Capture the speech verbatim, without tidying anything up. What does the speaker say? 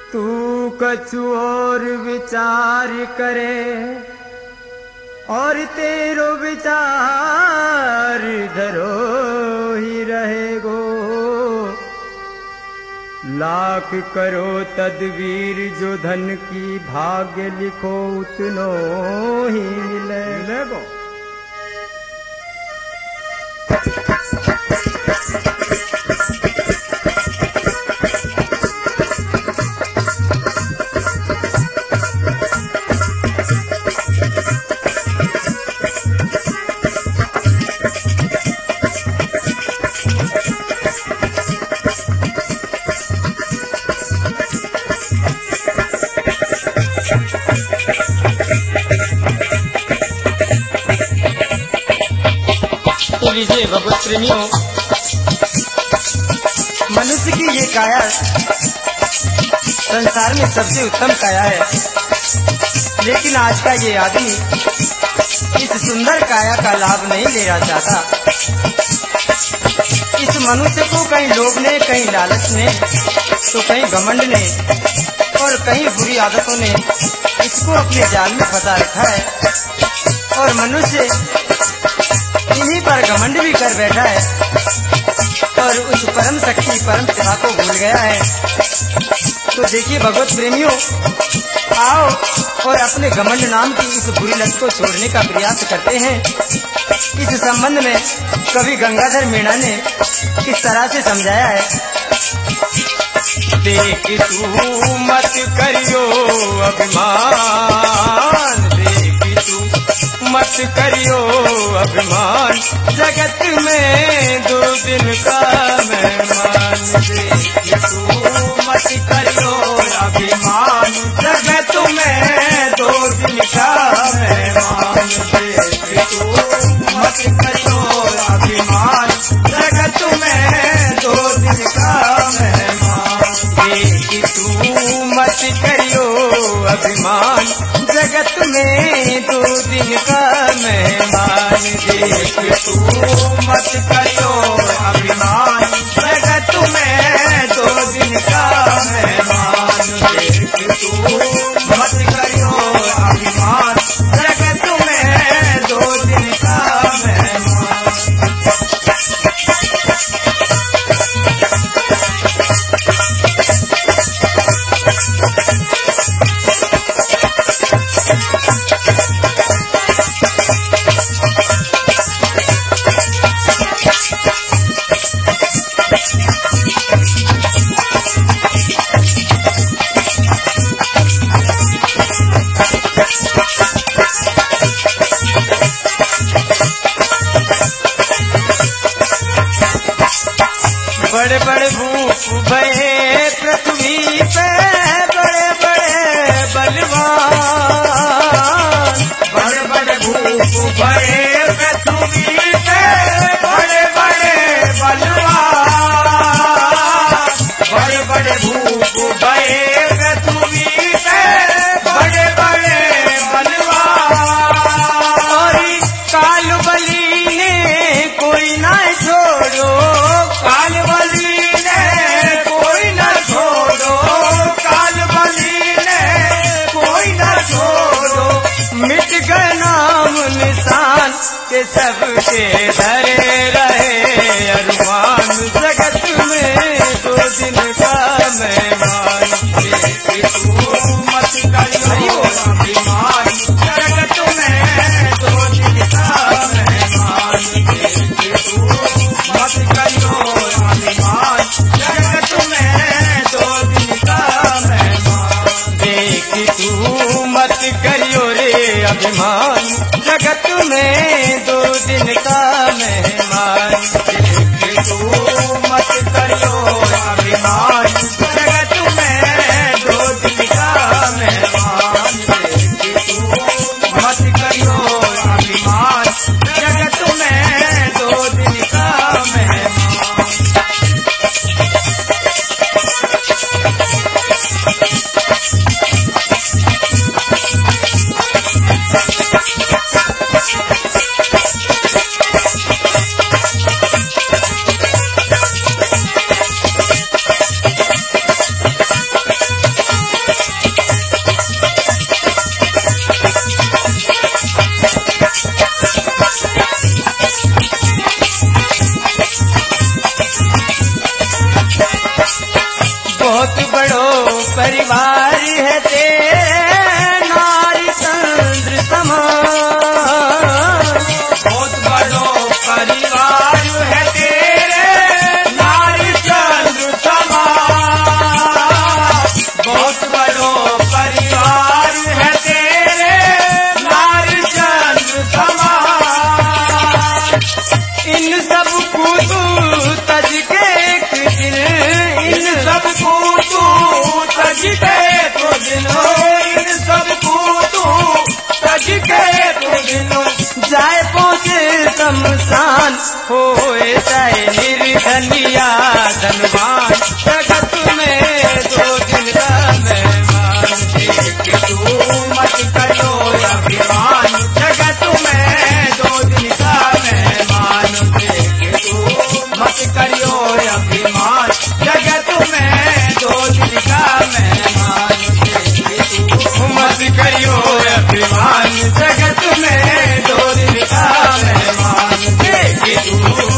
तू कछु और विचार करे और तेरो विचार धरो ही रहेगो। लाख करो तदवीर जो धन की भाग्य लिखो उतनो ही मिलेगो। तो लीजिए भगवत प्रेमियों, मनुष्य की ये काया संसार में सबसे उत्तम काया है, लेकिन आज का ये आदमी इस सुंदर काया का लाभ नहीं लेना चाहता। इस मनुष्य को कहीं लोभ ने, कहीं लालच ने, तो कहीं घमंड ने और कहीं बुरी आदतों ने इसको अपने जाल में फंसा रखा है। और मनुष्य इन्हीं पर घमंड भी कर बैठा है और उस परम शक्ति परम पिता को भूल गया है। तो देखिए भगवत प्रेमियों, आओ और अपने घमंड नाम की इस बुरी लत को छोड़ने का प्रयास करते हैं। इस संबंध में कवि गंगाधर मीणा ने किस तरह से समझाया है। देख तू मत करियो अभिमान, देख तू मत करियो अभिमान, जगत में दो दिन का मेहमान। देख तू मत करियो अभिमान, जगत में दो दिन का मेहमान। देख तू मत करियो अभिमान, जगत में दो दिन का मेहमान। देख तू मत करियो अभिमान, जगत में दो दिन का मेहमान। देख तू मत करियो अभिमान, जगत में दो दिन का मेहमान। देख तू मत करियो अभिमान, जगत में दो दिन का मेहमान। बड़े बड़े भूप भये पृथ्वी पे, बड़े बड़े बलवान। बड़े बड़े भूप भये पृथ्वी पे, बड़े बड़े बलवान। बड़े बड़े भूप भये पृथ्वी पे, बड़े बड़े बलवान। काल बली ने कोई ना छोड़ो, काल बली ने कोई न छोड़ो, काल बली ने कोई न छोड़ो। मिट गए नाम निशान के सबके धरे रहे अरमान, जगत में दो दिन का मेहमान। देख तू मत करियो अभिमान, जगत में दो दिन का मेहमान। देख तू मत करियो अभिमान, जगत में दो दिन का मेहमान। देख तू मत करियो रे अभिमान, जगत में दो दिन का मेहमान। देख तू मत करियो अभिमान, जगत में दो दिन का मेहमान। देख तू मत करियो अभिमान, जगत में दो दिन का मेहमान। परिवार है तेरे नारी चंद्र समान। बहुत बड़ो परिवार है तेरे नारी चंद्र समान। बहुत बड़ो परिवार है तेरे नारी चंद्र समान। इन सब को तू तज के एक दिन, इन सब को तू तज के तो दिनो, इन सब को तू तज के तो दिनो। जाए पहुँचे शमशान होए चाहे निर्धनिया धनवान, जगत में दो दिन का मेहमान। देख तू मत करो अभिमान, जगत में दो दिन का मेहमान। देख तू मत करियो अभिमान, जगत में दो दिन का मेहमान। देख तू मत करियो अभिमान, जगत में दो दिन का मेहमान। देख तू